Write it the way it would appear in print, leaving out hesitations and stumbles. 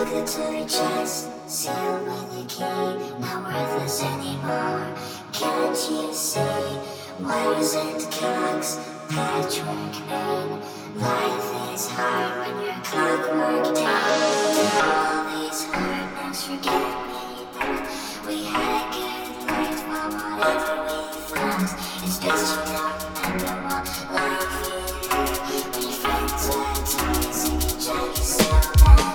it to your chest, sealed with a key, not worthless anymore. Can't you see? Wires and cogs, patchwork pain. Life is hard when you're clockwork down. All these hard knocks, forget me now. We had a good life while whatever we found is best you don't remember what life is. When your friends are toys and you try yourself bad.